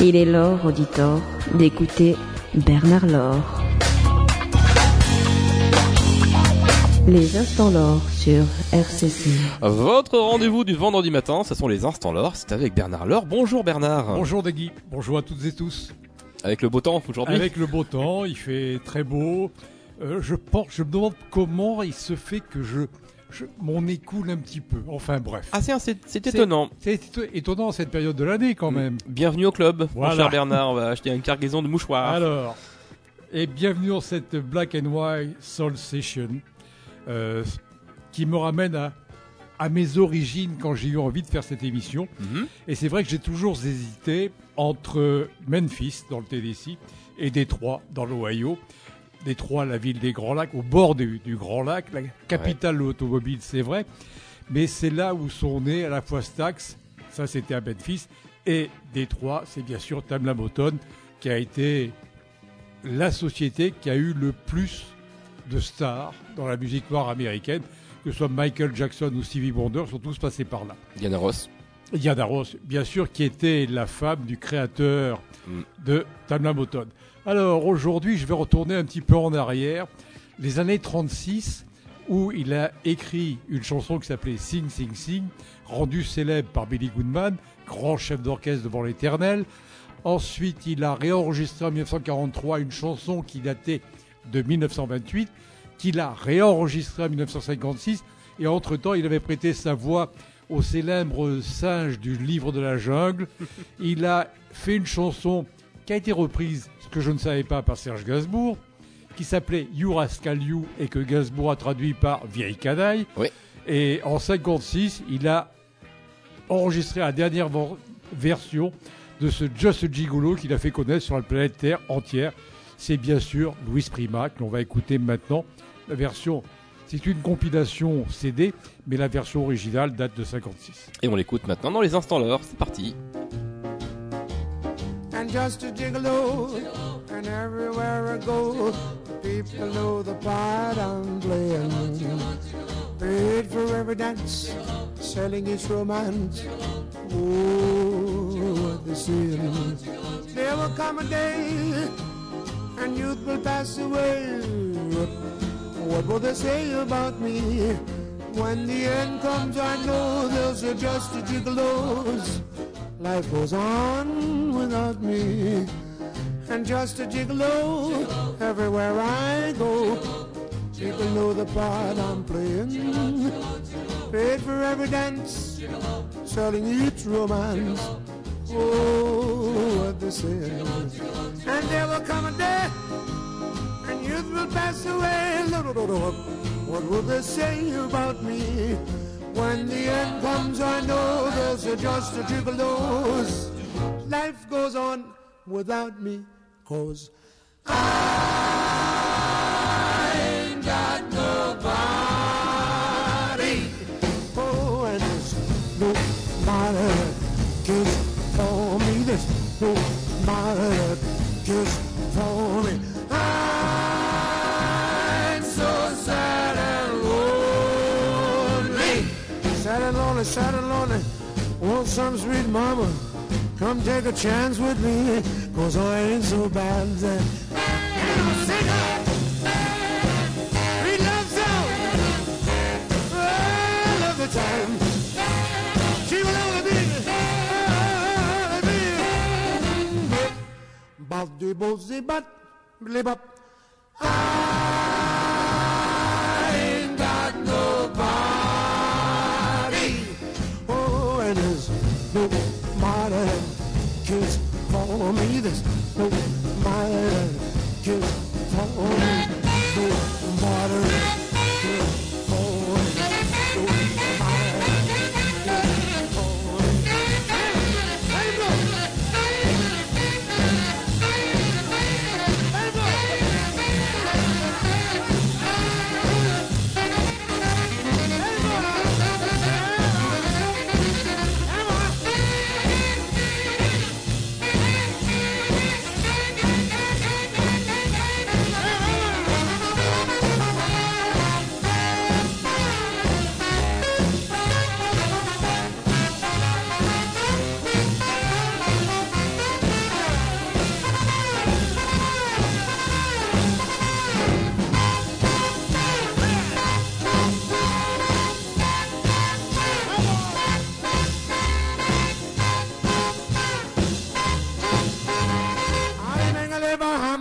Il est l'heure, auditeur, d'écouter Bernard Laure. Les Instants Laure sur RCC. Votre rendez-vous du vendredi matin, ce sont les Instants Laure, c'est avec Bernard Laure. Bonjour Bernard. Bonjour Dagui, bonjour à toutes et tous. Avec le beau temps aujourd'hui. Avec le beau temps, il fait très beau. Je me demande comment il se fait que mon nez coule un petit peu. Enfin bref. Ah c'est étonnant. C'est étonnant cette période de l'année quand même. Bienvenue au club, voilà. Mon cher Bernard, on va acheter une cargaison de mouchoirs. Alors, et bienvenue dans cette Black and White Soul Session qui me ramène à mes origines quand j'ai eu envie de faire cette émission. Mm-hmm. Et c'est vrai que j'ai toujours hésité entre Memphis dans le Tennessee et Détroit dans l'Ohio. Détroit, la ville des Grands Lacs, au bord du Grand Lac, la capitale de l'automobile, c'est vrai. Mais c'est là où sont nés à la fois Stax, ça c'était à Memphis, et Détroit, c'est bien sûr Tamla Motown, qui a été la société qui a eu le plus de stars dans la musique noire américaine, que ce soit Michael Jackson ou Stevie Wonder, sont tous passés par là. Diana Ross. Diana Ross, bien sûr, qui était la femme du créateur de Tamla Motown. Alors aujourd'hui, je vais retourner un petit peu en arrière, les années 36, où il a écrit une chanson qui s'appelait Sing Sing Sing, rendue célèbre par Billy Goodman, grand chef d'orchestre devant l'Éternel. Ensuite, il a réenregistré en 1943 une chanson qui datait de 1928, qu'il a réenregistrée en 1956, et entre-temps, il avait prêté sa voix au célèbre singe du livre de la jungle. Il a fait une chanson qui a été reprise, ce que je ne savais pas, par Serge Gainsbourg, qui s'appelait You Rascal You, et que Gainsbourg a traduit par Vieille canaille. Oui. Et en 1956, il a enregistré la dernière version de ce Just a Gigolo qu'il a fait connaître sur la planète Terre entière. C'est bien sûr Louis Prima, que l'on va écouter maintenant. La version, c'est une compilation CD, mais la version originale date de 1956. Et on l'écoute maintenant dans les Instants Laure, c'est parti. And just a gigolo, and everywhere I go, people know the part I'm playing. Paid for every dance, selling its romance. Oh, what they say. There will come a day, and youth will pass away. What will they say about me? When the end comes, I know they'll say just a gigolos. Life goes on without me, and just a gigolo everywhere I go. People know the part I'm playing. Paid for every dance, selling each romance. Oh, what they say. And there will come a day, and youth will pass away. What will they say about me? When the end comes, I know there's just a gigolos. Life goes on without me, 'cause I ain't got nobody. Oh, and there's nobody that cares for me. There's nobody that cares for me. I'm so sad and lonely. Sad and lonely, want some sweet mama, come take a chance with me, 'cause I ain't so bad. And I'm sing up, sweet love song, I love the time, she will only be, bop de bo zibat, blibop. I ain't got nobody. There's nobody that cares for me. There's nobody that cares for me. Nobody that cares for me. Nobody that cares for me. Let it go. Let it go.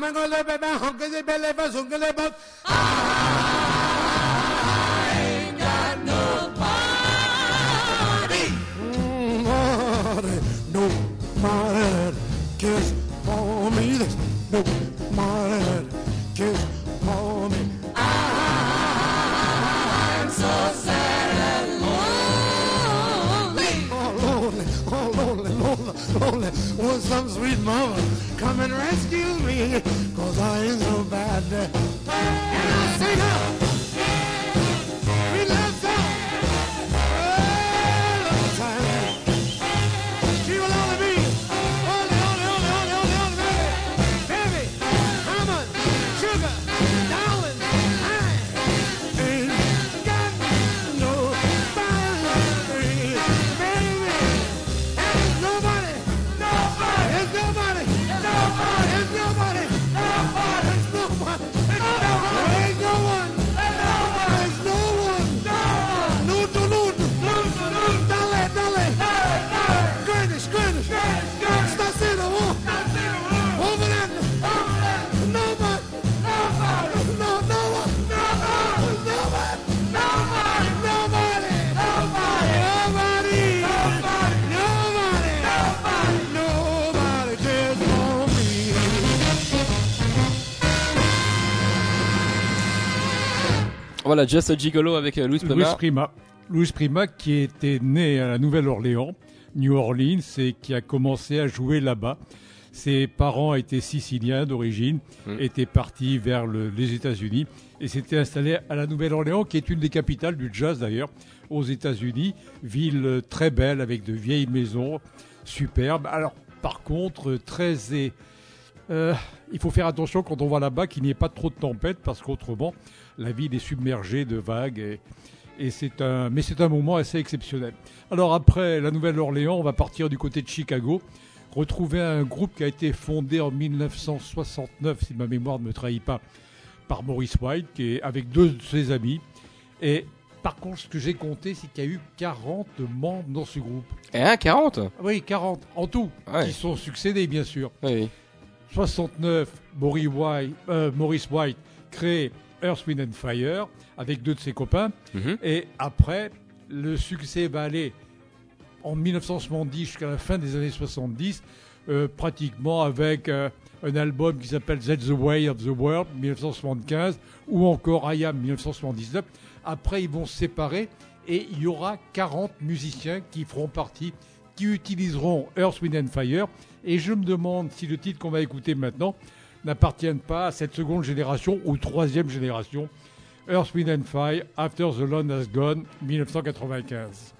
I'm gonna be my hunky belly for sunkily but I ain't got nobody. Nobody cares for me. There's nobody cares for me. I'm so sad and lonely. Lonely. Want some sweet mama come and rescue me, 'cause I ain't so bad. And I sing up, sweet love song, all the time. She will only be, only, baby, how much sugar, darling, I ain't got nobody, baby. There's nobody. There's nobody. There's nobody. There's no one. There's no one. There's no one. Dale. Grandish. Stasino. Over and nobody. No one. Nobody cares for me. Voilà, Just a Gigolo avec Louis Prima. Louis Prima qui était né à la Nouvelle-Orléans, New Orleans, et qui a commencé à jouer là-bas. Ses parents étaient siciliens d'origine, étaient partis vers les États-Unis et s'étaient installés à la Nouvelle-Orléans, qui est une des capitales du jazz d'ailleurs, aux États-Unis. Ville très belle avec de vieilles maisons superbes. Alors, par contre, il faut faire attention quand on va là-bas qu'il n'y ait pas trop de tempêtes, parce qu'autrement, la ville est submergée de vagues. Mais c'est un moment assez exceptionnel. Alors après la Nouvelle-Orléans, on va partir du côté de Chicago, retrouver un groupe qui a été fondé en 1969, si ma mémoire ne me trahit pas, par Maurice White, qui est avec 2 de ses amis. Et par contre, ce que j'ai compté, c'est qu'il y a eu 40 membres dans ce groupe. 40 Oui, 40 en tout, ouais. Qui sont succédés, bien sûr. Oui. 69, Maurice White crée Earth, Wind and Fire avec 2 de ses copains. Et après, le succès va aller en 1970 jusqu'à la fin des années 70, pratiquement avec un album qui s'appelle That's the Way of the World, 1975, ou encore I Am, 1979. Après, ils vont se séparer et il y aura 40 musiciens qui feront partie, qui utiliseront Earth, Wind and Fire. Et je me demande si le titre qu'on va écouter maintenant n'appartient pas à cette seconde génération ou troisième génération. Earth, Wind and Fire, After the Land Has Gone, 1995.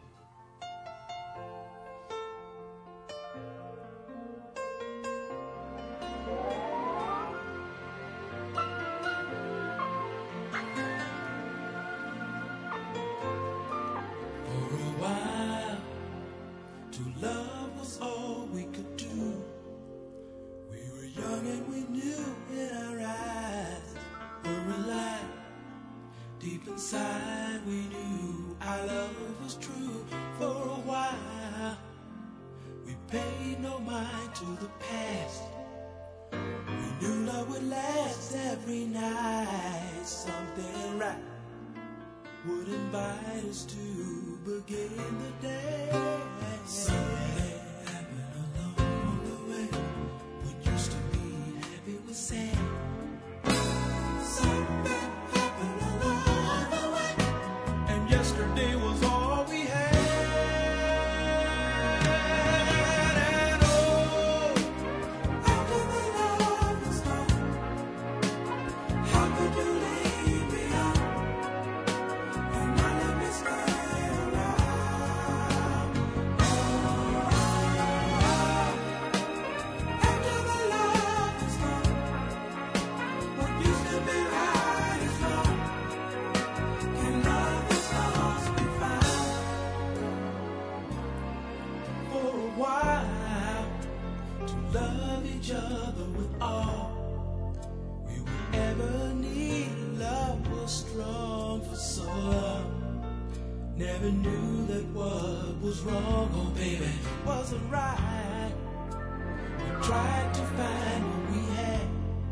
Never knew that what was wrong, oh baby, wasn't right. We tried to find what we had,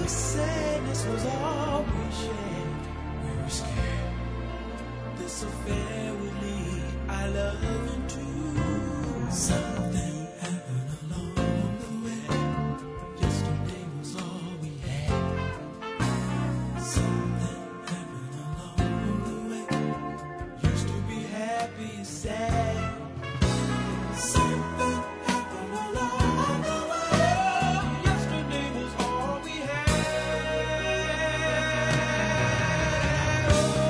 the sadness was all we shared. We were scared this affair would lead our love into something happened along the way. Yesterday was all we had. Something happened along the way. Used to be happy, sad. Something happened along the way. Yesterday was all we had.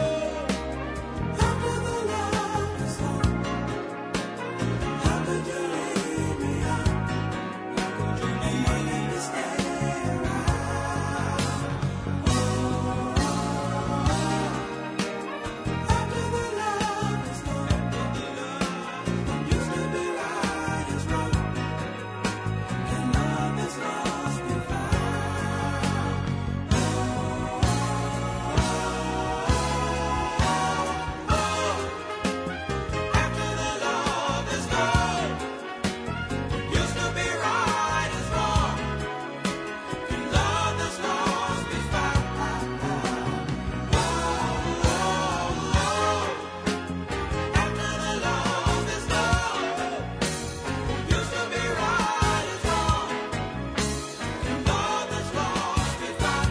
After the love is gone, how could you leave me out? How could you leave me to stay around? After the love is gone, used to be right is wrong, and love is lost and found. After the love is gone, used to be right is wrong, and love is lost and found. After the love is gone, used to be right is wrong, and love is lost and found.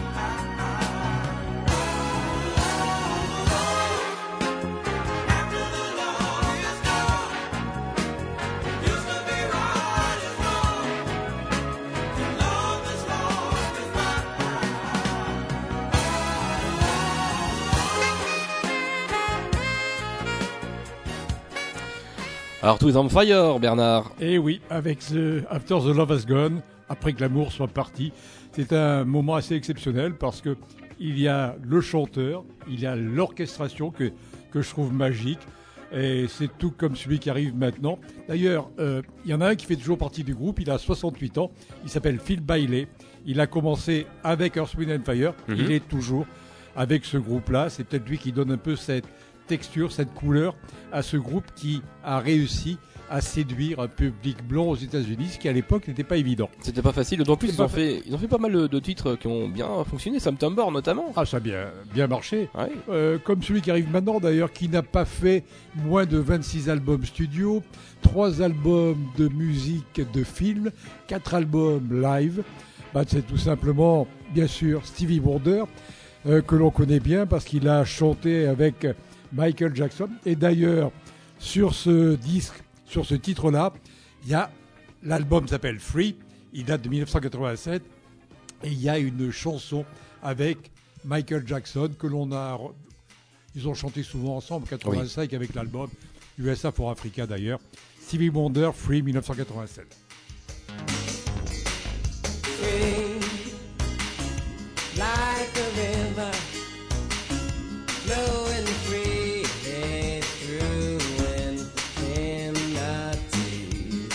After the love is gone, used to be right is wrong, and love is lost and found. Alors tout est on fire, Bernard. Et oui, avec After the Love Has Gone, après que l'amour soit parti, c'est un moment assez exceptionnel parce que il y a le chanteur, il y a l'orchestration que je trouve magique. Et c'est tout comme celui qui arrive maintenant. D'ailleurs, il y en a un qui fait toujours partie du groupe, il a 68 ans, il s'appelle Phil Bailey. Il a commencé avec Earth, Wind and Fire, il est toujours avec ce groupe-là. C'est peut-être lui qui donne un peu cette texture, cette couleur à ce groupe qui a réussi à séduire un public blanc aux États-Unis, ce qui à l'époque n'était pas évident. C'était pas facile, d'autant plus C'est ils pas ont fait pas mal de titres qui ont bien fonctionné, September notamment. Ah, ça a bien marché. Ouais. Comme celui qui arrive maintenant d'ailleurs, qui n'a pas fait moins de 26 albums studio, 3 albums de musique de film, 4 albums live. C'est tout simplement, bien sûr, Stevie Wonder, que l'on connaît bien parce qu'il a chanté avec Michael Jackson. Et d'ailleurs, sur ce disque, sur ce titre-là, il y a l'album s'appelle Free, il date de 1987, et il y a une chanson avec Michael Jackson que ils ont chanté souvent ensemble en 85 avec l'album USA for Africa d'ailleurs. Stevie Wonder, Free, 1987. Free, like a river, flowing freely through infinity.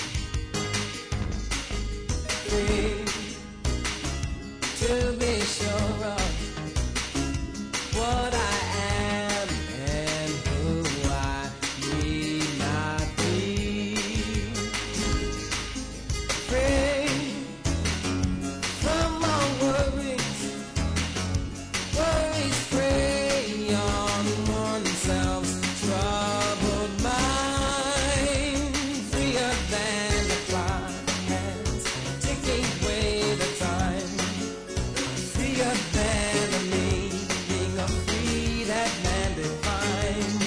Free to be sure of what I am and who I need not be. Free from all worries, worries prey on oneself's troubled mind. Freer than the clouds, taking away the time. Freer than the meaning of free that man defines.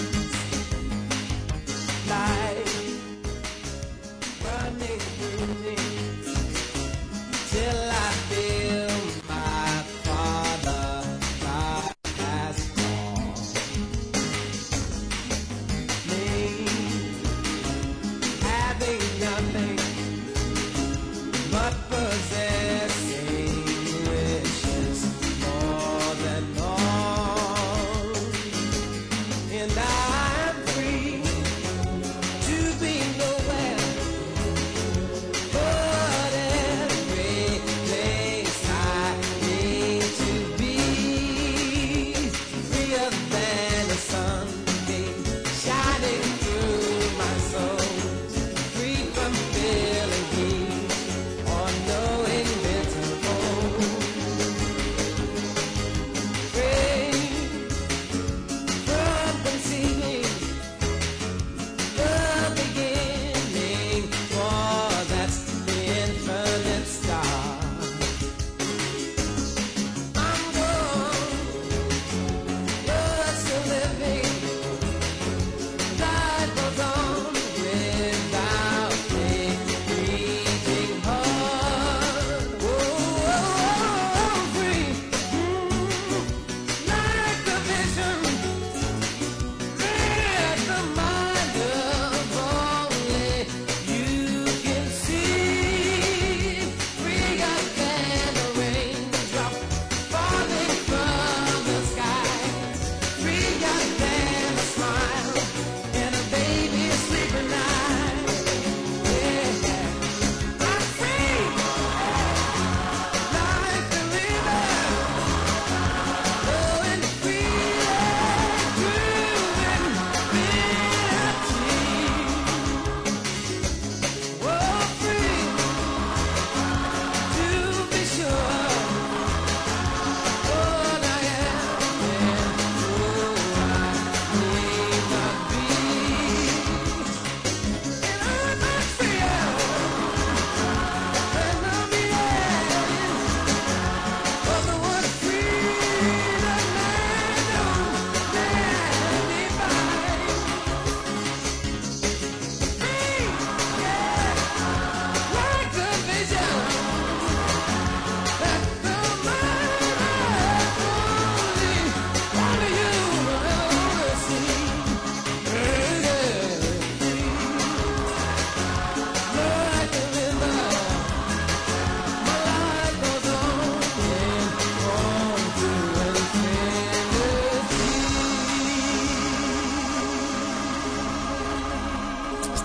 Life running through me till I feel my Father God has called me, having nothing but possessing wishes more than all, and I'm free to be nowhere but every place I need to be. Freer than a sunbeam shining through my soul, free from feeling heat or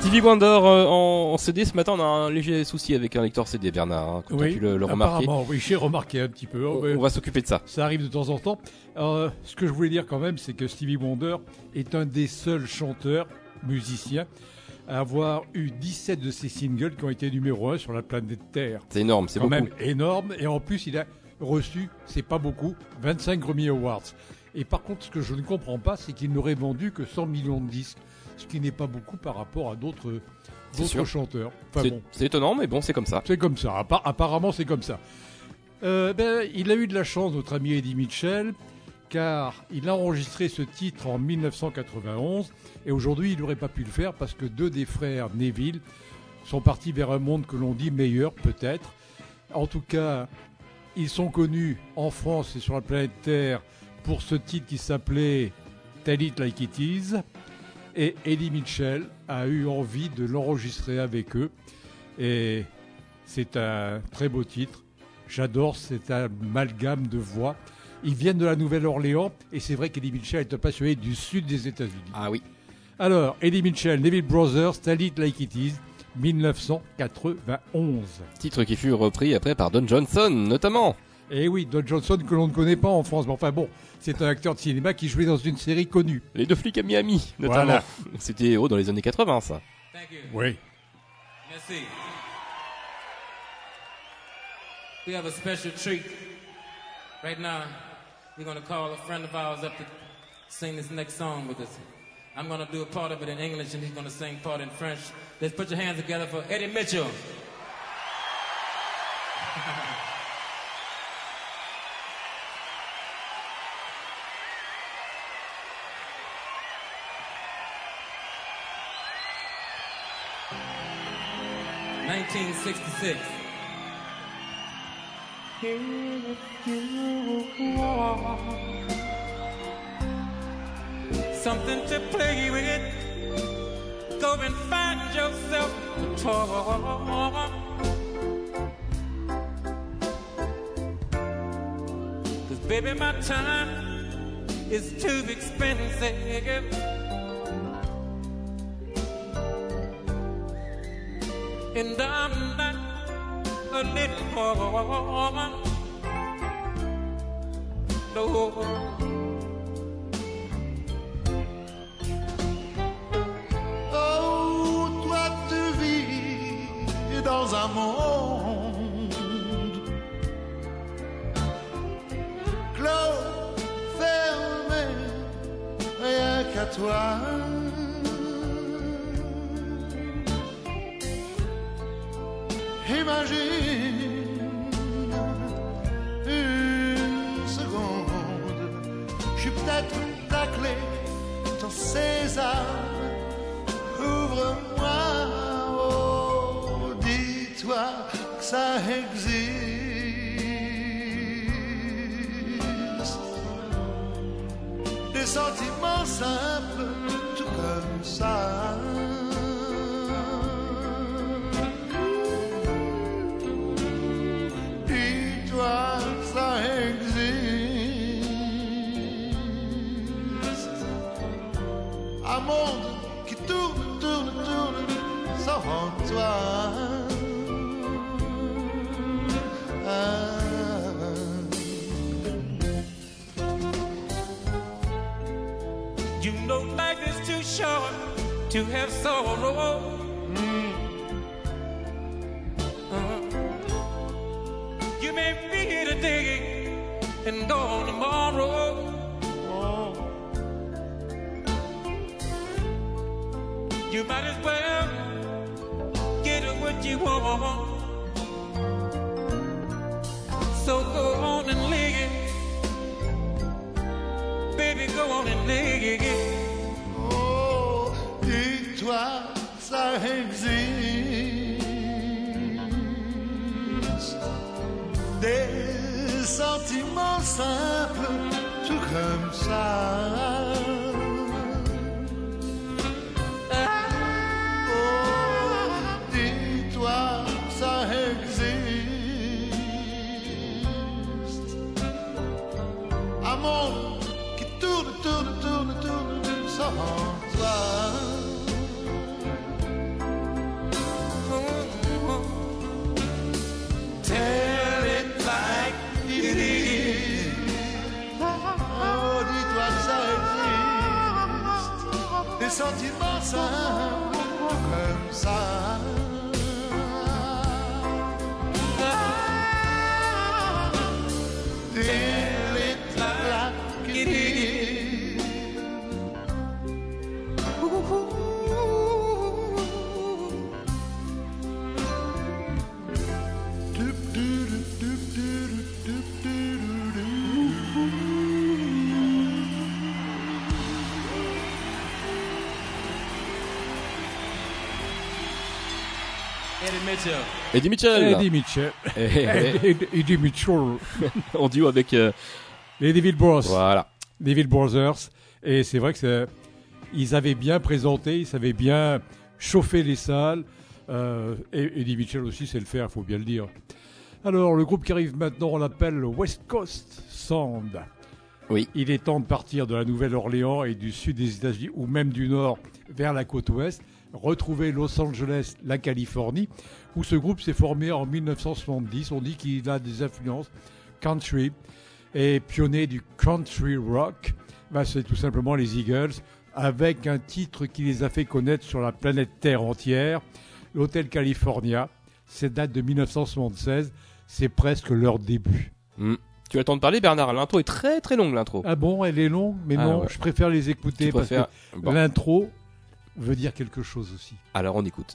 Stevie Wonder en CD. Ce matin, on a un léger souci avec un lecteur CD, Bernard. Hein, quand tu as pu le remarquer. Apparemment, oui, j'ai remarqué un petit peu. On va s'occuper de ça. Ça arrive de temps en temps. Ce que je voulais dire quand même, c'est que Stevie Wonder est un des seuls chanteurs, musiciens, à avoir eu 17 de ses singles qui ont été numéro 1 sur la planète Terre. C'est énorme, c'est quand beaucoup. Même énorme. Et en plus, il a reçu, c'est pas beaucoup, 25 Grammy Awards. Et par contre, ce que je ne comprends pas, c'est qu'il n'aurait vendu que 100 millions de disques, ce qui n'est pas beaucoup par rapport à d'autres chanteurs. Enfin, c'est étonnant, mais bon, c'est comme ça. C'est comme ça. Apparemment, c'est comme ça. Il a eu de la chance, notre ami Eddie Mitchell, car il a enregistré ce titre en 1991 et aujourd'hui il n'aurait pas pu le faire parce que deux des frères Neville sont partis vers un monde que l'on dit meilleur peut-être. En tout cas, ils sont connus en France et sur la planète Terre pour ce titre qui s'appelait Tell It Like It Is, et Eddie Mitchell a eu envie de l'enregistrer avec eux et c'est un très beau titre. J'adore cet amalgame de voix. Ils viennent de la Nouvelle-Orléans et c'est vrai qu'Eddie Mitchell est un passionné du sud des États-Unis. Ah oui. Alors, Eddie Mitchell, Neville Brothers, Tell It Like It Is, 1991. Titre qui fut repris après par Don Johnson, notamment. Et oui, Don Johnson que l'on ne connaît pas en France. Mais enfin bon, c'est un acteur de cinéma qui jouait dans une série connue. Les deux flics à Miami, notamment. Voilà. C'était dans les années 80, ça. Oui. Merci. We have a special treat. Right now, we're going to call a friend of ours up to sing this next song with us. I'm going to do a part of it in English and he's going to sing part in French. Let's put your hands together for Eddie Mitchell. (1966) Something to play with. Go and find yourself a toy. 'Cause baby, my time is too expensive. And I'm not a little woman. No. Oh, toi tu vis dans un monde clos, fermé, rien qu'à toi. Imagine une seconde, je suis peut-être ta clé, ton sésame, ouvre-moi, oh, dis-toi que ça existe, des sentiments simples, tout comme ça. Ça existe, un monde qui tourne, tourne, tourne sans toi. You know life is too short to have sorrow. You may be here today and gone tomorrow. Oh. You might as well get what you want. So go on and live it. Baby, go on and live it. Oh, dis-toi, ça existe. Des sentiments simples, tout comme ça. Oh, dis-toi, ça existe. Un monde qui tourne, tourne, tourne, tourne sans toi. du bon sang comme ça. Eddie Mitchell. Eddie Mitchell. Eddie Mitchell. En duo avec les Devil Bros. Voilà. Devil Brothers. Et c'est vrai que ils avaient bien présenté, ils savaient bien chauffer les salles. Et Eddie Mitchell aussi sait le faire, il faut bien le dire. Alors, le groupe qui arrive maintenant, on l'appelle le West Coast Sound. Oui. Il est temps de partir de la Nouvelle-Orléans et du sud des États-Unis, ou même du nord vers la côte ouest, retrouver Los Angeles, la Californie, où ce groupe s'est formé en 1970. On dit qu'il a des influences country et pionnier du country rock. C'est tout simplement les Eagles, avec un titre qui les a fait connaître sur la planète Terre entière, l'Hotel California. C'est date de 1976, c'est presque leur début. Tu as le temps de parler, Bernard. L'intro est très très longue, l'intro. Ah bon, elle est longue, mais non, ouais. Je préfère les écouter parce que l'intro veut dire quelque chose aussi. Alors on écoute.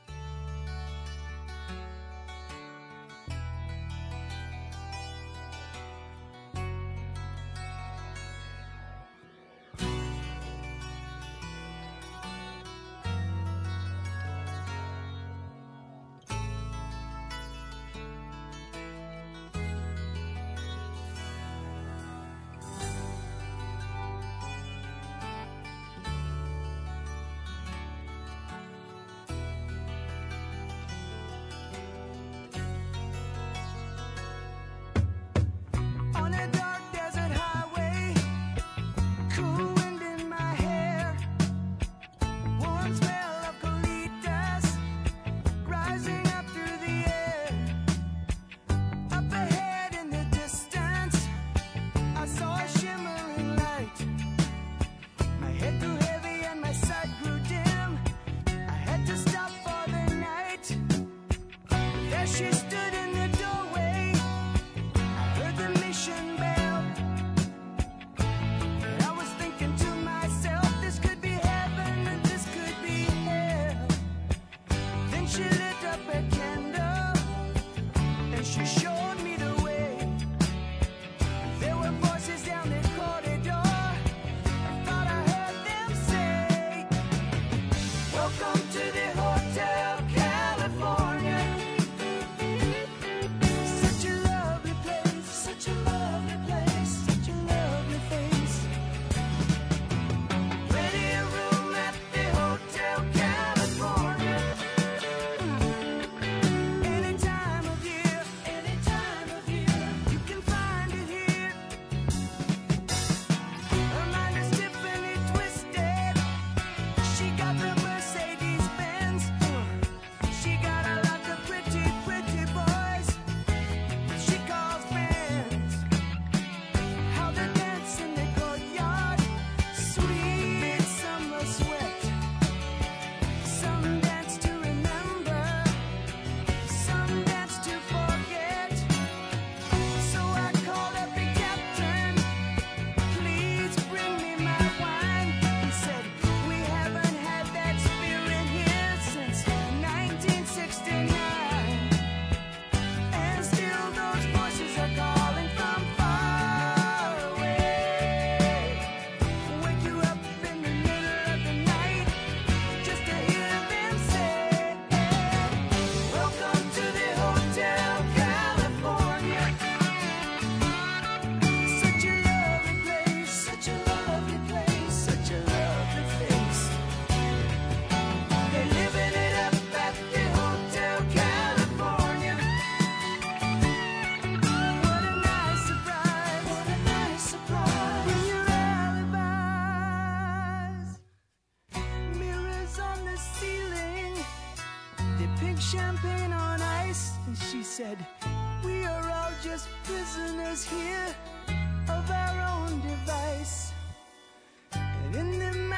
Champagne on ice, and she said, we are all just prisoners here of our own device. And in the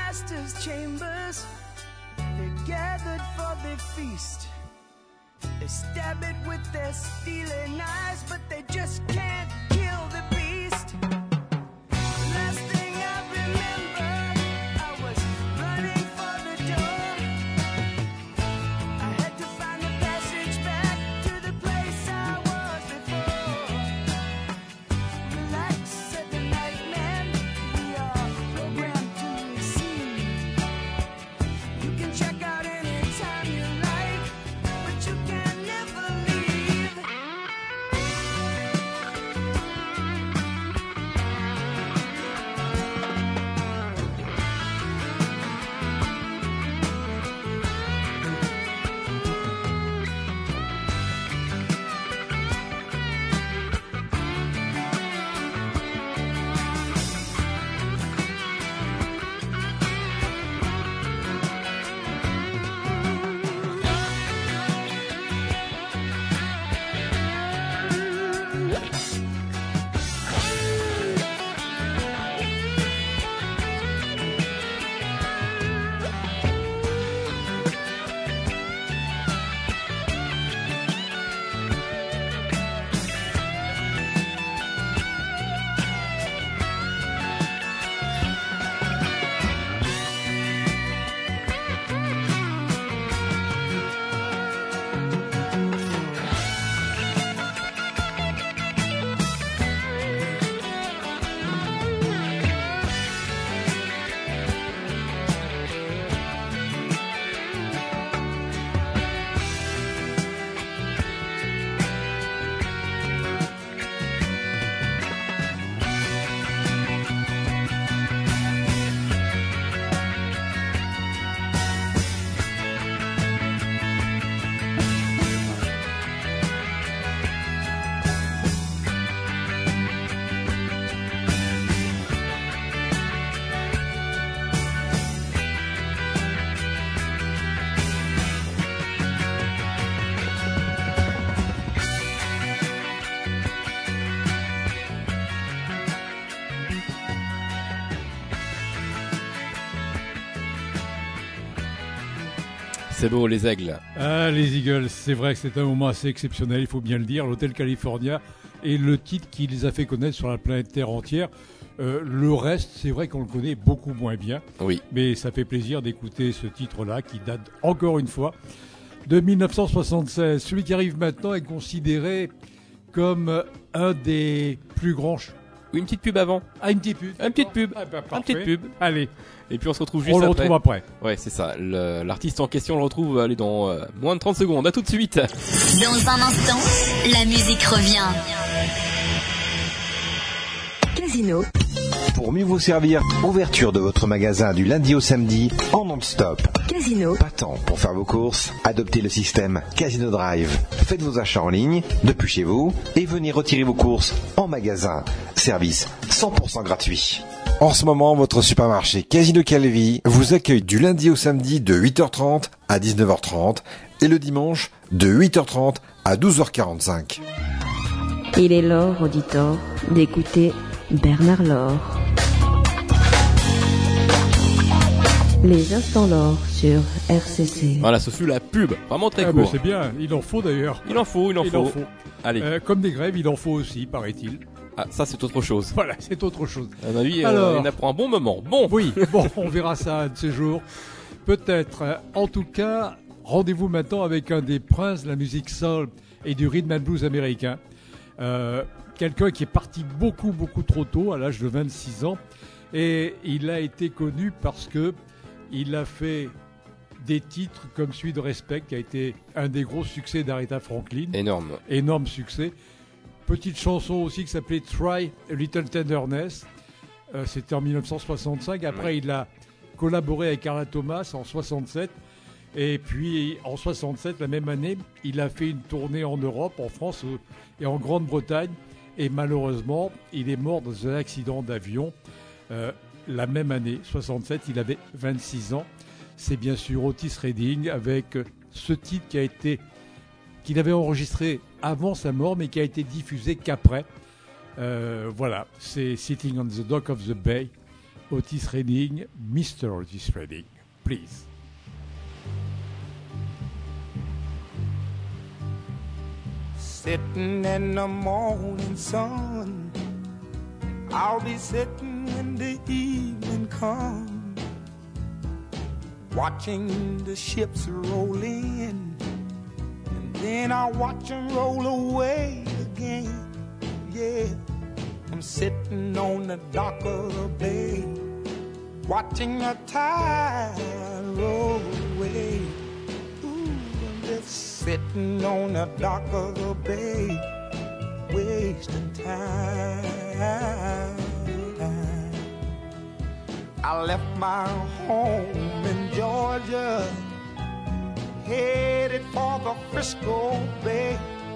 master's chambers. They're gathered for their feast. They stab it with their stealing eyes, but they just can't kill the beast. Last thing I remember, I was running for the door. I had to find the passage back to the place I was before. Relax, said the nightman, we are programmed to receive. You can check out anytime you like, but you can never leave. C'est beau, les aigles. Ah, les Eagles, c'est vrai que c'est un moment assez exceptionnel, il faut bien le dire. L'Hôtel California est le titre qui les a fait connaître sur la planète Terre entière. Le reste, c'est vrai qu'on le connaît beaucoup moins bien. Oui. Mais ça fait plaisir d'écouter ce titre-là qui date encore une fois de 1976. Celui qui arrive maintenant est considéré comme un des plus grands... Oui, une petite pub avant. Ah, une petite pub. Une petite pub. Ah, bah, Une petite pub. Allez. Et puis on se retrouve juste On le après. retrouve après. Ouais, c'est ça. L'artiste en question, on le retrouve allez, dans moins de 30 secondes. À tout de suite. Dans un instant, la musique revient. Casino. Pour mieux vous servir, ouverture de votre magasin du lundi au samedi en non-stop. Casino. Pas temps pour faire vos courses, adoptez le système Casino Drive. Faites vos achats en ligne, depuis chez vous, et venez retirer vos courses en magasin. Service 100% gratuit. En ce moment, votre supermarché Casino Calvi vous accueille du lundi au samedi de 8h30 à 19h30 et le dimanche de 8h30 à 12h45. Il est l'heure, auditeur, d'écouter Bernard Laure. Les instants Laure sur RCC. Voilà, ce fut la pub. Vraiment très court. C'est bien, il en faut d'ailleurs. Il en faut. Allez. Comme des grèves, il en faut aussi, paraît-il. Ah, ça c'est autre chose. Voilà, c'est autre chose. À mon avis, Alors, il y en a pour un bon moment. Bon. Oui, on verra ça un de ces jours. Peut-être. En tout cas, rendez-vous maintenant avec un des princes de la musique soul et du rhythm and blues américain. Quelqu'un qui est parti beaucoup trop tôt, à l'âge de 26 ans. Et il a été connu parce que il a fait des titres comme celui de Respect, qui a été un des gros succès d'Aretha Franklin. Énorme succès. Petite chanson aussi qui s'appelait Try a Little Tenderness. C'était en 1965. Après, il a collaboré avec Carla Thomas en 67. Et puis, en 67, la même année, il a fait une tournée en Europe, en France et en Grande-Bretagne. Et malheureusement, il est mort dans un accident d'avion. La même année, 67, il avait 26 ans. C'est bien sûr Otis Redding avec ce titre qu'il avait enregistré avant sa mort, mais qui a été diffusé qu'après. Voilà, c'est Sitting on the Dock of the Bay. Otis Redding, Mr. Otis Redding, please. Sitting in the morning sun, I'll be sitting when the evening comes, watching the ships roll in, and then I'll watch them roll away again. Yeah, I'm sitting on the dock of the bay, watching the tide roll away. Ooh, I'm just sitting on the dock of the bay, wasting time. I left my home in Georgia, headed for the Frisco Bay,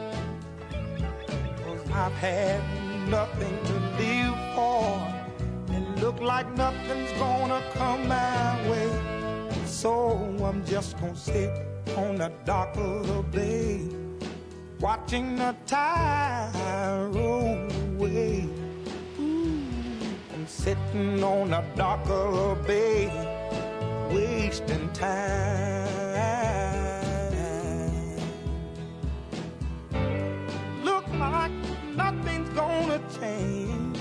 'cause I've had nothing to live for, and look like nothing's gonna come my way. So I'm just gonna sit on the dock of the bay, watching the tide roll away. Ooh, I'm sitting on the dock of the bay, wasting time. Look like nothing's gonna change,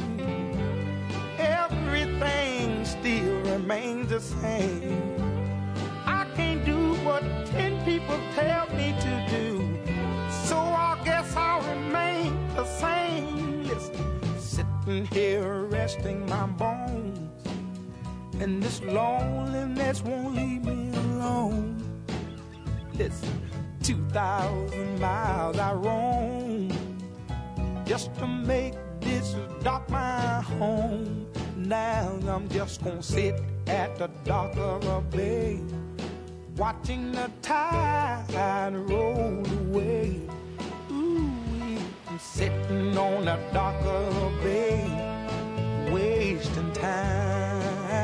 everything still remains the same. I can't do what 10 people tell me to do, so I guess I'll remain the same. Listen, sitting here resting my bones, and this loneliness won't leave me alone. Listen, 2,000 miles I roam just to make this dock my home. Now I'm just gonna sit at the dock of the bay, watching the tide roll away. Ooh, I'm sitting on the dock of the bay, wasting time.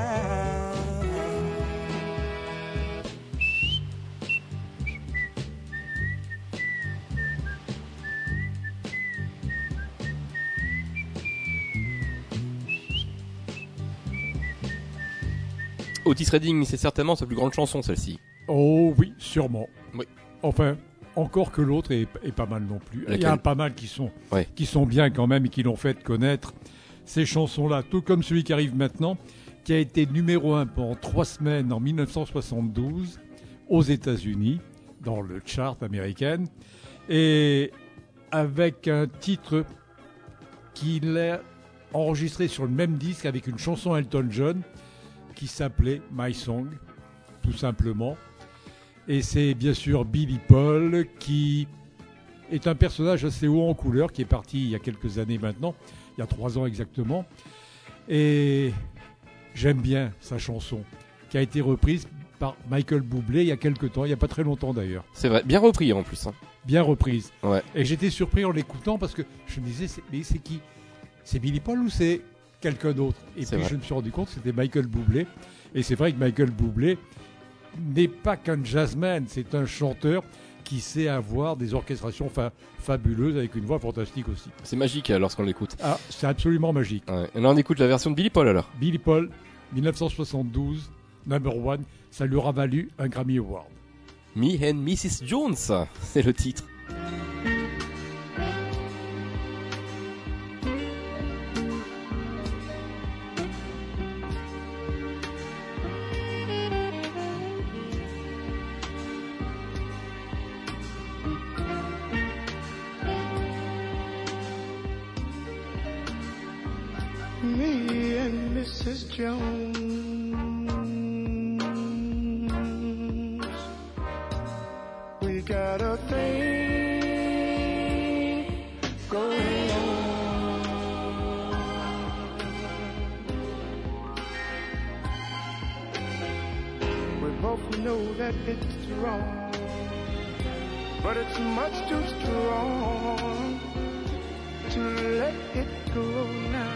Otis Redding, c'est certainement sa plus grande chanson, celle-ci. Oh oui, sûrement. Oui. Enfin, encore que l'autre est pas mal non plus. Laquelle? Il y a pas mal qui sont bien quand même et qui l'ont fait connaître, ces chansons-là, tout comme celui qui arrive maintenant, qui a été numéro 1 pendant 3 semaines en 1972 aux États-Unis, dans le chart américain, et avec un titre qu'il a enregistré sur le même disque avec une chanson Elton John qui s'appelait My Song, tout simplement. Et c'est bien sûr Billy Paul, qui est un personnage assez haut en couleur, qui est parti il y a quelques années maintenant, il y a 3 ans exactement. Et j'aime bien sa chanson, qui a été reprise par Michael Bublé il y a quelques temps, il n'y a pas très longtemps d'ailleurs. C'est vrai, bien repris en plus. Hein. Bien reprise. Ouais. Et j'étais surpris en l'écoutant parce que je me disais, mais c'est qui? C'est Billy Paul ou c'est quelqu'un d'autre? Et puis je me suis rendu compte que c'était Michael Bublé. Et c'est vrai que Michael Bublé n'est pas qu'un jazzman, c'est un chanteur qui sait avoir des orchestrations fabuleuses avec une voix fantastique aussi. C'est magique lorsqu'on l'écoute. Ah, c'est absolument magique. Ouais. Et là on écoute la version de Billy Paul alors. Billy Paul, 1972, number 1, ça lui aura valu un Grammy Award. Me and Mrs. Jones, c'est le titre. Me and Mrs. Jones, we got a thing going on. We both know that it's wrong, but it's much too strong to let it go now.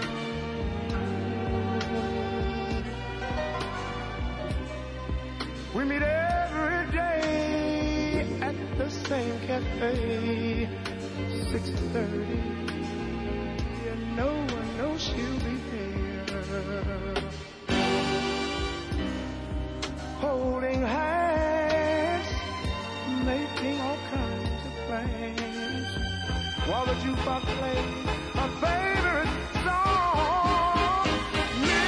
We meet every day at the same cafe, 6:30. And no one knows she'll be there. holding hands, making all kinds of plans, while the jukebox plays my favorite song. Me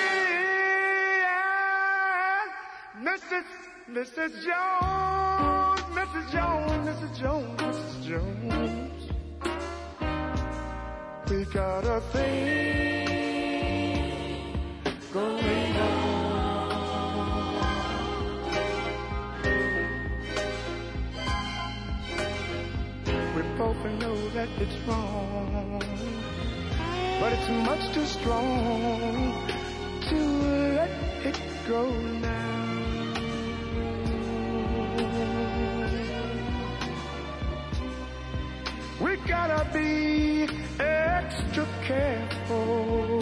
and Mrs. Jones, Mrs. Jones, Mrs. Jones, Mrs. Jones. We got a thing going on. We both know that it's wrong, but it's much too strong to let it go now. We gotta be extra careful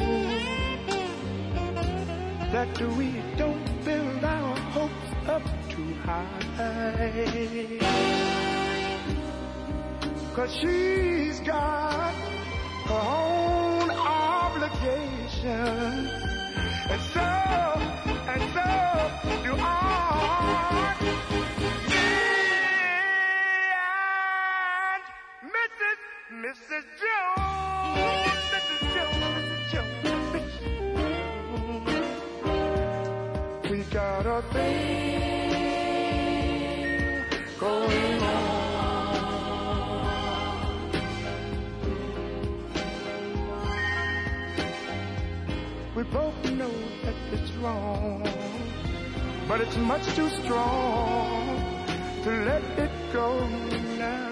that we don't build our hopes up too high, 'cause she's got her own obligations, and so do I. Mrs. Jones, Mrs. Jones, Mrs. Jones, Mrs. Jones. We got a thing going on. We both know that it's wrong, but it's much too strong to let it go now.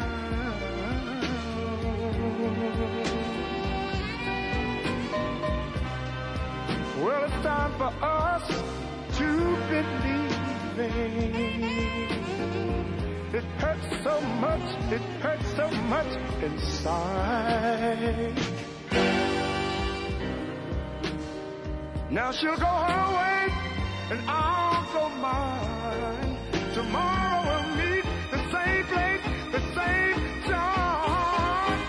Well, it's time for us to believe. It hurts so much inside. Now she'll go her way and I'll go mine. Tomorrow we'll meet the same place, the same time.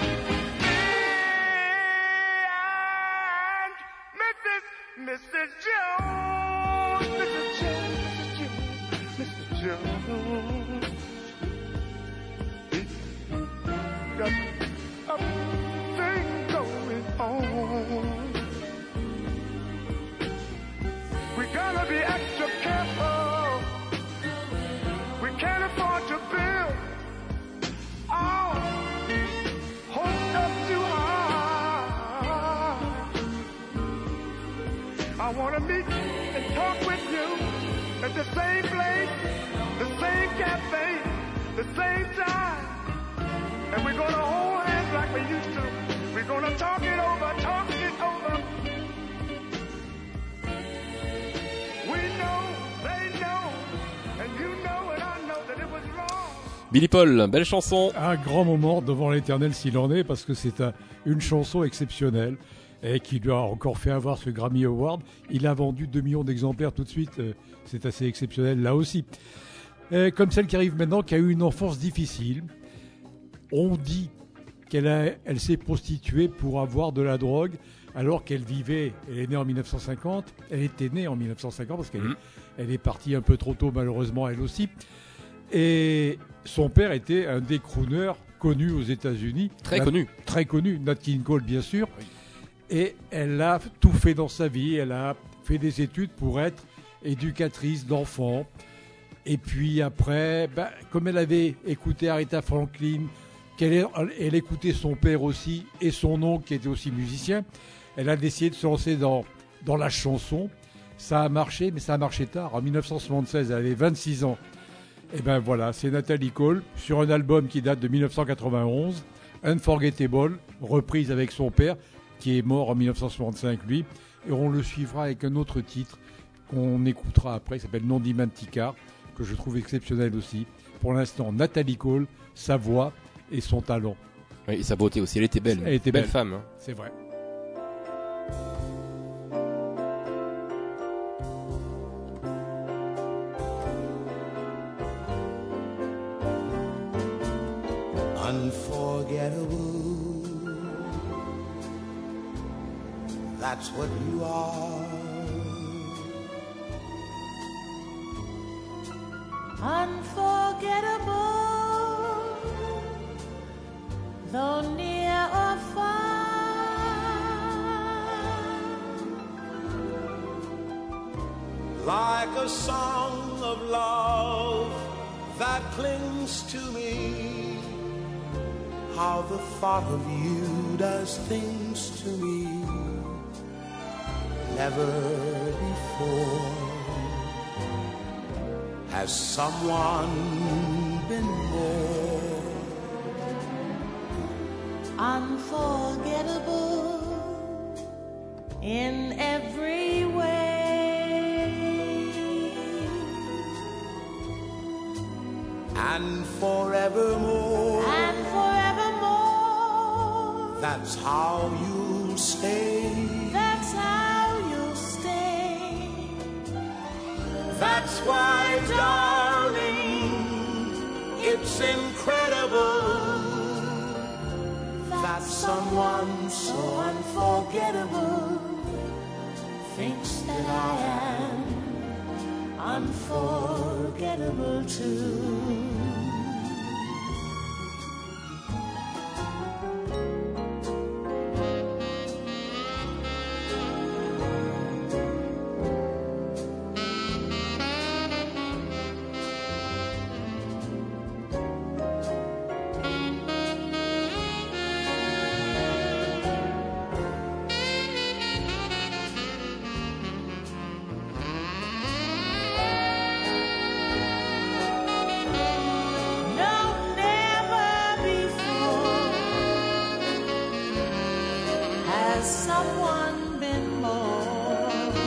And Mrs. Jones, Mrs. Jones, Mrs. Jones, got a thing going on. We gotta be extra careful. We can't afford to build our hopes up too high. I wanna meet and talk with you at the same place, the same cafe, the same time. And we're gonna hold hands like we used to. We're gonna talk it over, talk it over. Billy Paul, belle chanson. Un grand moment devant l'éternel s'il en est, parce que c'est une chanson exceptionnelle et qui lui a encore fait avoir ce Grammy Award. Il a vendu 2 millions d'exemplaires tout de suite, c'est assez exceptionnel là aussi. Comme celle qui arrive maintenant, qui a eu une enfance difficile. On dit qu'elle s'est prostituée pour avoir de la drogue, alors qu'elle vivait, elle est née en 1950, elle était née en 1950, parce qu'elle est partie un peu trop tôt malheureusement elle aussi. Et son père était un des crooners connus aux États-Unis. Très connu, Nat King Cole bien sûr. Oui. Et elle a tout fait dans sa vie. Elle a fait des études pour être éducatrice d'enfants. Et puis après, comme elle avait écouté Aretha Franklin, elle écoutait son père aussi et son oncle qui était aussi musicien, elle a décidé de se lancer dans la chanson. Ça a marché, mais ça a marché tard. En 1976, elle avait 26 ans. Et ben voilà, c'est Natalie Cole sur un album qui date de 1991, Unforgettable, reprise avec son père qui est mort en 1965 lui. Et on le suivra avec un autre titre qu'on écoutera après, qui s'appelle Non Dimentica, que je trouve exceptionnel aussi. Pour l'instant, Natalie Cole, sa voix et son talent. Oui, et sa beauté aussi, elle était belle. Elle était belle femme. Hein. C'est vrai. Unforgettable, that's what you are. unforgettable, though near or far. Like a song of love that clings to me, how the thought of you does things to me. Never before has someone been more unforgettable in every way, and forevermore. and forevermore. That's how you'll stay. That's how you'll stay. That's why, darling, it's incredible that someone so unforgettable Thinks that I am unforgettable too. No, never before has someone been more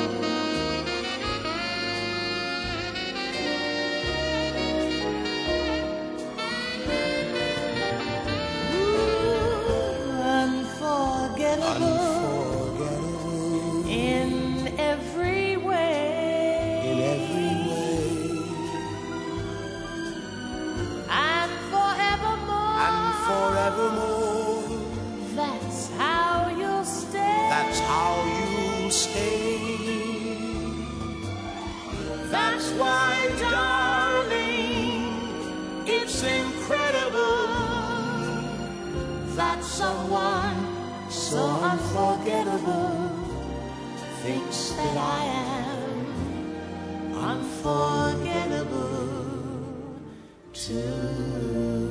unforgettable in every way. in every way, And forevermore. and forevermore. That's how you'll stay. That's how you'll stay. That's why, darling, it's incredible that someone so unforgettable thinks that I am unforgettable too.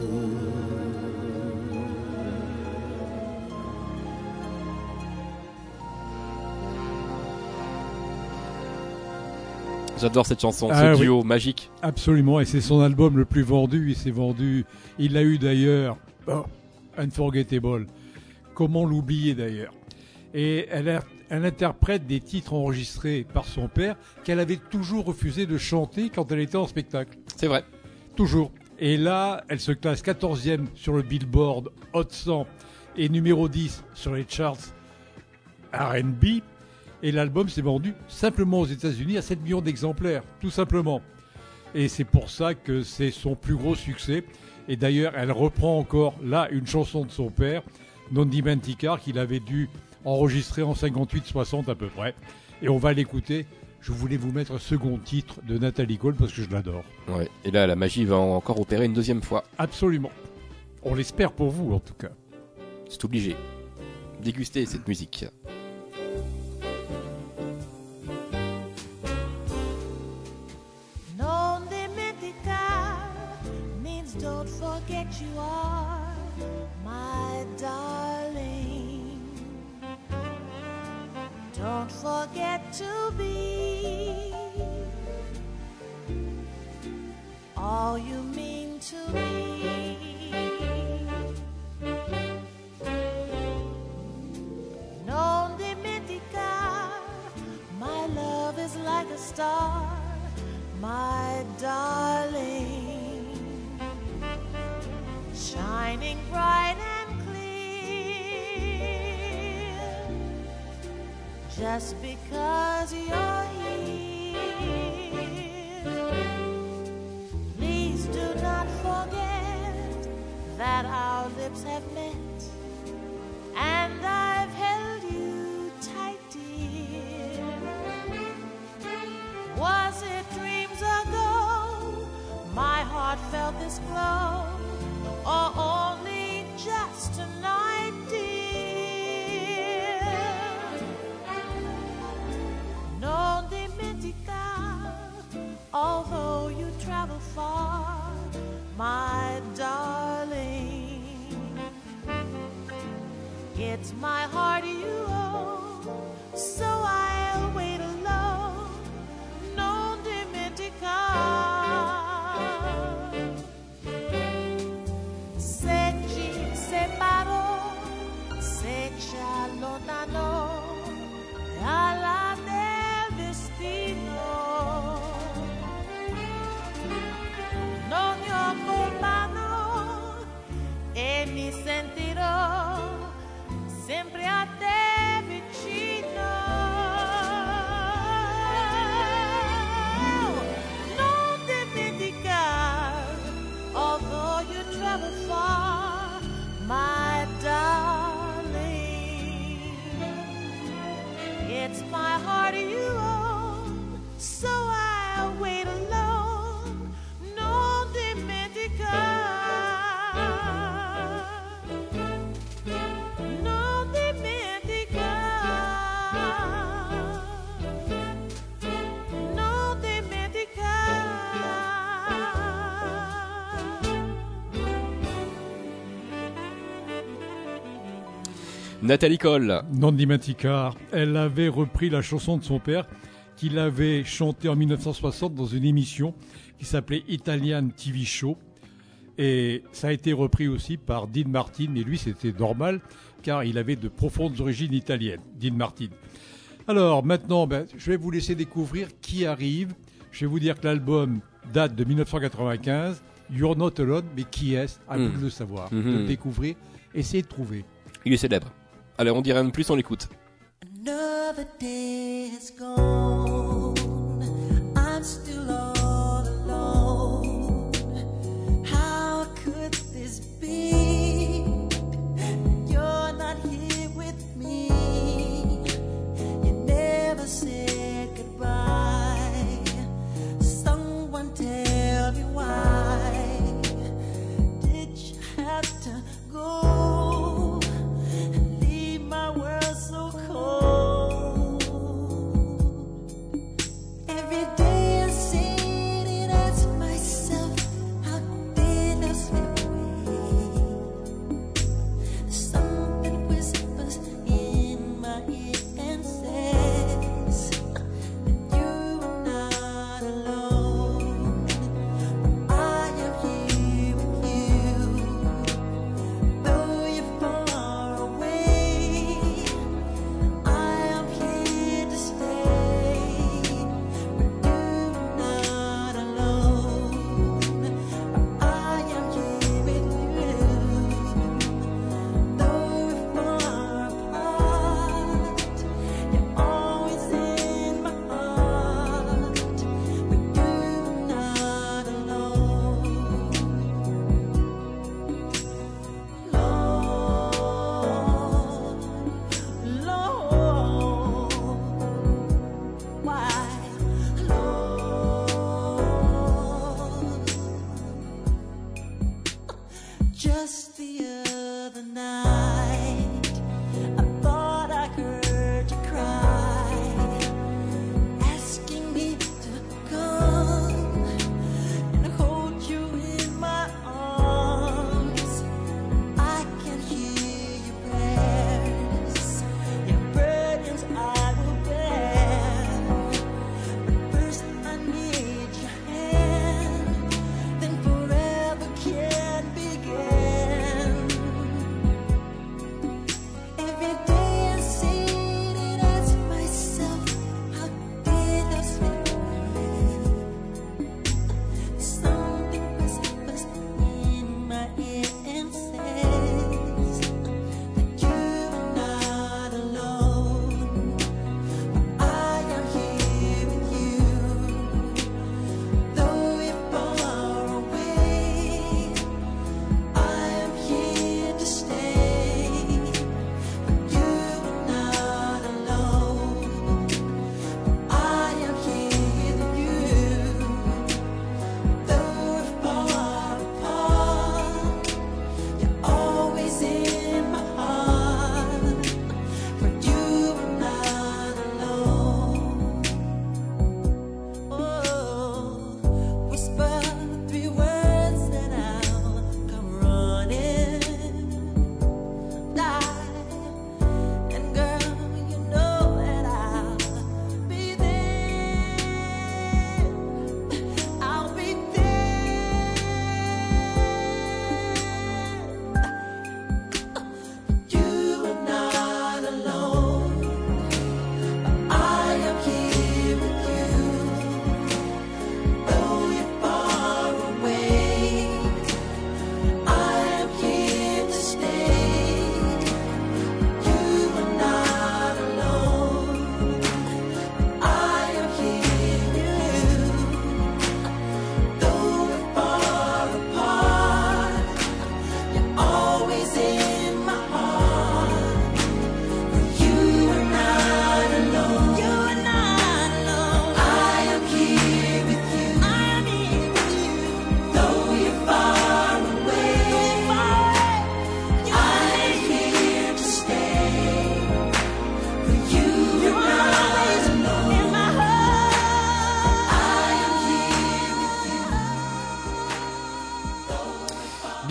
J'adore cette chanson, Ah ce oui. duo magique. Absolument, et c'est son album le plus vendu. Il s'est vendu, il l'a eu d'ailleurs, Unforgettable. Comment l'oublier d'ailleurs? Et elle interprète des titres enregistrés par son père qu'elle avait toujours refusé de chanter quand elle était en spectacle. C'est vrai. Toujours. Et là, elle se classe 14e sur le Billboard Hot 100 et numéro 10 sur les charts R&B. Et l'album s'est vendu simplement aux États-Unis à 7 millions d'exemplaires, tout simplement. Et c'est pour ça que c'est son plus gros succès. Et d'ailleurs, elle reprend encore là une chanson de son père, Non Dimenticar, qu'il avait dû enregistrer en 58-60 à peu près. Et on va l'écouter. Je voulais vous mettre un second titre de Nathalie Cole parce que je l'adore. Ouais. Et là, la magie va encore opérer une deuxième fois. Absolument. On l'espère pour vous en tout cas. C'est obligé. Déguster cette musique. Non dimenticar means don't forget you are my darling. Don't forget to be all you mean to me. Non dimenticar, my love is like a star, my darling, shining bright and clear, just because you're here. Please do not forget that our lips have met, and I've held you tight, dear. Was it dreams ago? My heart felt this stars glow, or only just a night, dear. Non dimentica, although you travel far, my darling, it's my heart you owe, so I'll wait alone. Non dimentica. Se ci separò, se ci allontanò, alla del destino. Non io colpano e mi sentirò sempre a te vicino. Non dimenticar, although you travel far, my darling, it's my heart you own, so I'll wait alone. Non dimenticar. Nathalie Cole. Non dimenticar, elle avait repris la chanson de son père qu'il avait chantée en 1960 dans une émission qui s'appelait Italian TV Show. Et ça a été repris aussi par Dean Martin, mais lui c'était normal car il avait de profondes origines italiennes, Dean Martin. Alors maintenant, je vais vous laisser découvrir qui arrive. Je vais vous dire que l'album date de 1995, You're Not Alone, mais qui est-ce? À vous de le savoir, de le découvrir, essayez de trouver. Il est célèbre. Allez, on dirait rien de plus, on l'écoute. Another day has gone, I'm still all alone. How could this be? You're not here with me. You never said goodbye. Someone tell me why did you have to go and leave my world so cold?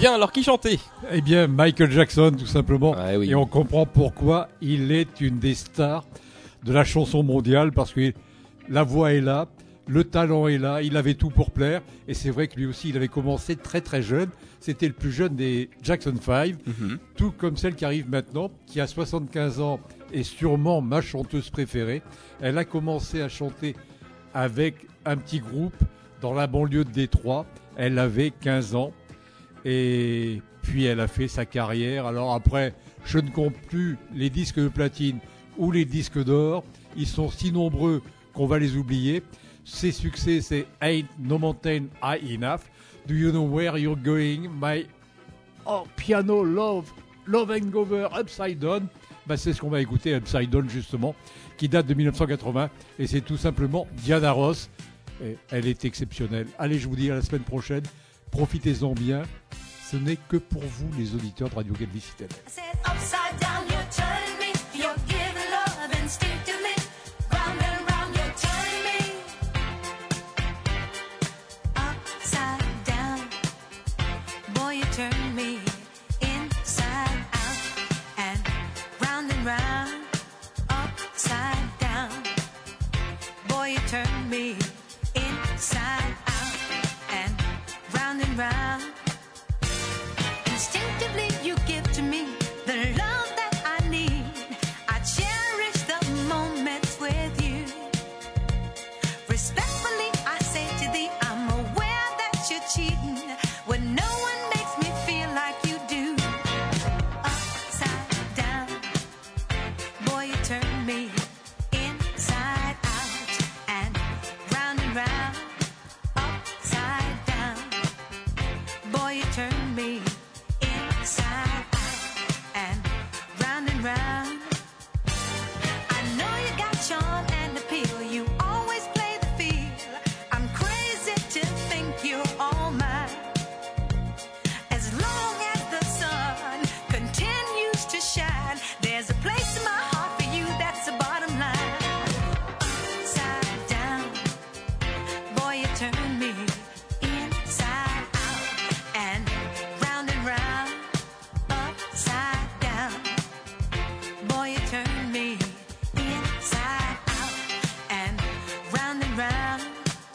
Bien, alors qui chantait? Eh bien, Michael Jackson, tout simplement. Ah, oui. Et on comprend pourquoi il est une des stars de la chanson mondiale, parce que la voix est là, le talent est là, il avait tout pour plaire. Et c'est vrai que lui aussi, il avait commencé très très jeune. C'était le plus jeune des Jackson 5, tout comme celle qui arrive maintenant, qui a 75 ans, est sûrement ma chanteuse préférée. Elle a commencé à chanter avec un petit groupe dans la banlieue de Détroit. Elle avait 15 ans. Et puis elle a fait sa carrière. Alors après, je ne compte plus les disques de platine ou les disques d'or. Ils sont si nombreux qu'on va les oublier. Ses succès, c'est Ain't No Mountain High Enough, Do You Know Where You're Going, My Piano Love Hangover, Upside Down. Ben, c'est ce qu'on va écouter, Upside Down justement, qui date de 1980. Et c'est tout simplement Diana Ross. Et elle est exceptionnelle. Allez, je vous dis à la semaine prochaine. Profitez-en bien. Ce n'est que pour vous, les auditeurs de Radio Galvis Citadelle. Turn me inside out and round. Instinctively you give to me the love that I need. I cherish the moments with you. Respectfully I say to thee, I'm aware that you're cheating when no one makes me feel like you do. Upside down, boy you turn me inside out and round, upside down. Boy, you turn me inside out and round. I know you got charm and appeal. You always play the field. I'm crazy to think you're all mine. As long as the sun continues to shine, there's a place in my heart for you. That's the bottom line. Upside down. Boy, you turn me inside out and round, upside down. Boy, you turn me inside out and round.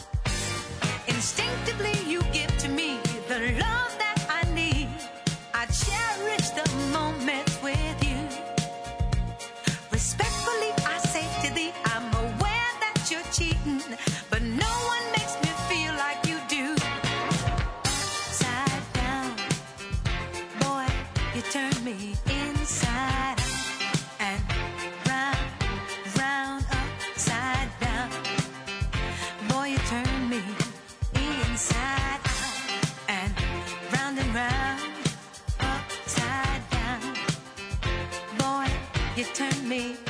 Instinctively you give to me the love that I need. I cherish the moments with you. Respectfully I say to thee, I'm aware that you're cheating, but no one makes me feel like you do. Upside down, boy, you turn me inside out and round, upside down. Boy, you turn me inside out and round, upside down. Boy, you turn me